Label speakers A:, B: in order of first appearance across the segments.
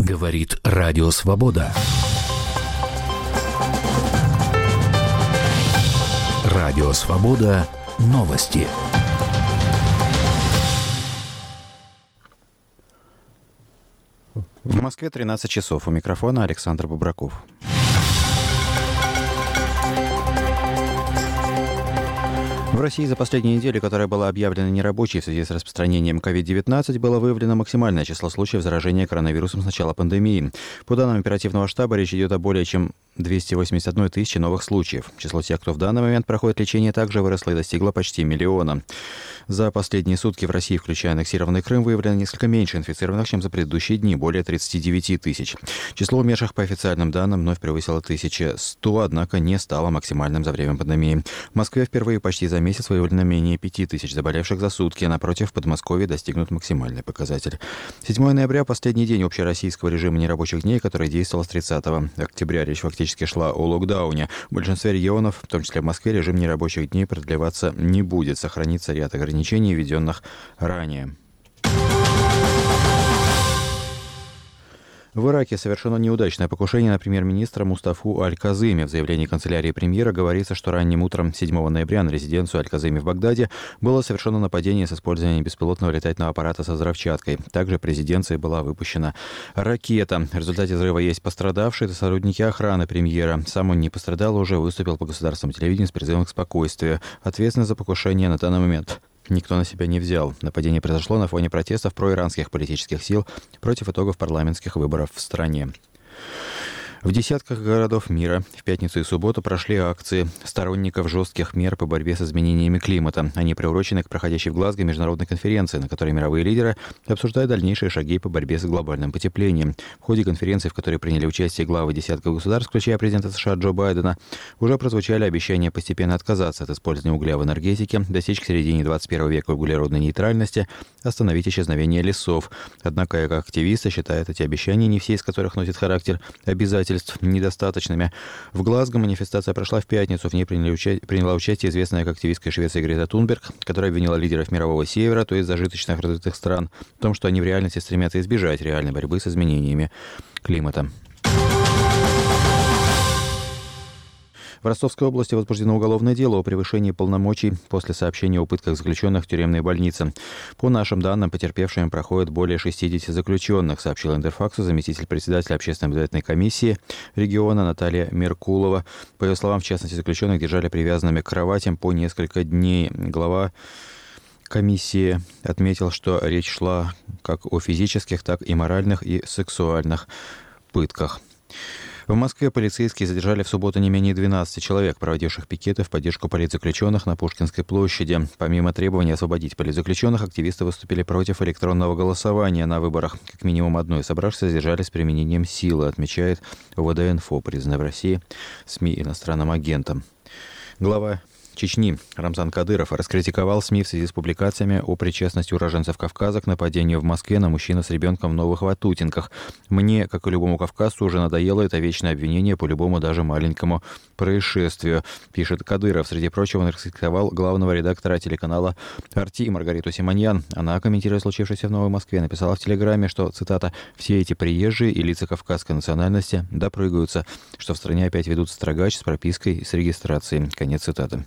A: Говорит Радио Свобода. Радио Свобода. Новости.
B: В Москве 13 часов. У микрофона Александр Бобраков. В России за последнюю неделю, которая была объявлена нерабочей в связи с распространением COVID-19, было выявлено максимальное число случаев заражения коронавирусом с начала пандемии. По данным оперативного штаба, речь идет о более чем 281 тысячи новых случаев. Число тех, кто в данный момент проходит лечение, также выросло и достигло почти 1 миллиона. За последние сутки в России, включая аннексированный Крым, выявлено несколько меньше инфицированных, чем за предыдущие дни, более 39 тысяч. Число умерших по официальным данным вновь превысило 1100, однако не стало максимальным за время пандемии. В Москве впервые почти за месяц выявлено менее 5 тысяч заболевших за сутки. Напротив, в Подмосковье достигнут максимальный показатель. 7 ноября – последний день общероссийского режима нерабочих дней, который действовал с 30 октября. Речь фактически шла о локдауне. В большинстве регионов, в том числе в Москве, режим нерабочих дней продлеваться не будет. Сохранится ряд ограничений, введенных ранее. В Ираке совершено неудачное покушение на премьер-министра Мустафу Аль-Казыми. В заявлении канцелярии премьера говорится, что ранним утром 7 ноября на резиденцию Аль-Казыми в Багдаде было совершено нападение с использованием беспилотного летательного аппарата со взрывчаткой. Также в резиденции была выпущена ракета. В результате взрыва есть пострадавшие, это сотрудники охраны премьера. Сам он не пострадал, уже выступил по государственному телевидению с призывом к спокойствию. Ответственность за покушение на данный момент никто на себя не взял. Нападение произошло на фоне протестов проиранских политических сил против итогов парламентских выборов в стране. В десятках городов мира в пятницу и субботу прошли акции сторонников жестких мер по борьбе с изменениями климата. Они приурочены к проходящей в Глазго международной конференции, на которой мировые лидеры обсуждают дальнейшие шаги по борьбе с глобальным потеплением. В ходе конференции, в которой приняли участие главы десятков государств, включая президента США Джо Байдена, уже прозвучали обещания постепенно отказаться от использования угля в энергетике, достичь к середине 21 века углеродной нейтральности, остановить исчезновение лесов. Однако экоактивисты считают эти обещания, не все из которых носят характер обязательств, недостаточными. В Глазго манифестация прошла в пятницу. В ней приняла участие известная активистка Швеции Грета Тунберг, которая обвинила лидеров мирового севера, то есть зажиточных развитых стран, в том, что они в реальности стремятся избежать реальной борьбы с изменениями климата. В Ростовской области возбуждено уголовное дело о превышении полномочий после сообщения о пытках заключенных в тюремной больнице. По нашим данным, потерпевшими проходит более 60 заключенных, сообщил Интерфаксу заместитель председателя общественной наблюдательной комиссии региона Наталья Меркулова. По ее словам, в частности, заключенных держали привязанными к кроватям по несколько дней. Глава комиссии отметил, что речь шла как о физических, так и моральных и сексуальных пытках. В Москве полицейские задержали в субботу не менее 12 человек, проводивших пикеты в поддержку политзаключенных на Пушкинской площади. Помимо требования освободить политзаключенных, активисты выступили против электронного голосования на выборах. Как минимум одной из собравшихся задержали с применением силы, отмечает ОВД-инфо, признанная в России СМИ иностранным агентом. Глава Чечни Рамзан Кадыров раскритиковал СМИ в связи с публикациями о причастности уроженцев Кавказа к нападению в Москве на мужчину с ребенком в Новых Ватутинках. «Мне, как и любому кавказцу, уже надоело это вечное обвинение по любому даже маленькому происшествию», пишет Кадыров. Среди прочего, он раскритиковал главного редактора телеканала «Арти» Маргариту Симоньян. Она, комментируя случившееся в Новой Москве, написала в Телеграме, что, цитата, «все эти приезжие и лица кавказской национальности допрыгаются, что в стране опять ведут строгач с пропиской и с регистрацией». Конец цитаты.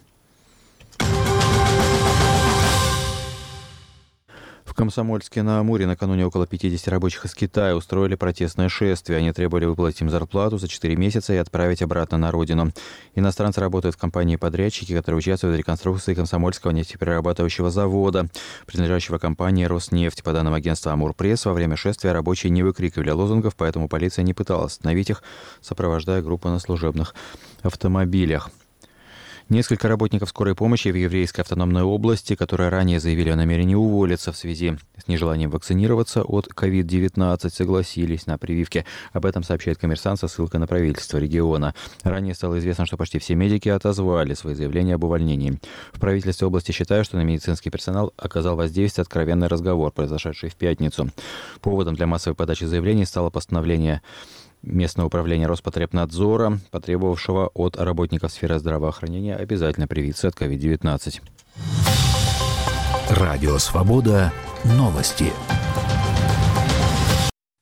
B: В Комсомольске-на-Амуре накануне около 50 рабочих из Китая устроили протестное шествие. Они требовали выплатить им зарплату за 4 месяца и отправить обратно на родину. Иностранцы работают в компании-подрядчики, которые участвуют в реконструкции Комсомольского нефтеперерабатывающего завода, принадлежащего компании «Роснефть». По данным агентства «Амур-Пресс», во время шествия рабочие не выкрикивали лозунгов, поэтому полиция не пыталась остановить их, сопровождая группу на служебных автомобилях. Несколько работников скорой помощи в Еврейской автономной области, которые ранее заявили о намерении уволиться в связи с нежеланием вакцинироваться от COVID-19, согласились на прививки. Об этом сообщает «Коммерсант» со ссылкой на правительство региона. Ранее стало известно, что почти все медики отозвали свои заявления об увольнении. В правительстве области считают, что на медицинский персонал оказал воздействие откровенный разговор, произошедший в пятницу. Поводом для массовой подачи заявлений стало постановление местного управления Роспотребнадзора, потребовавшего от работников сферы здравоохранения обязательно привиться от COVID-19.
A: Радио «Свобода». Новости.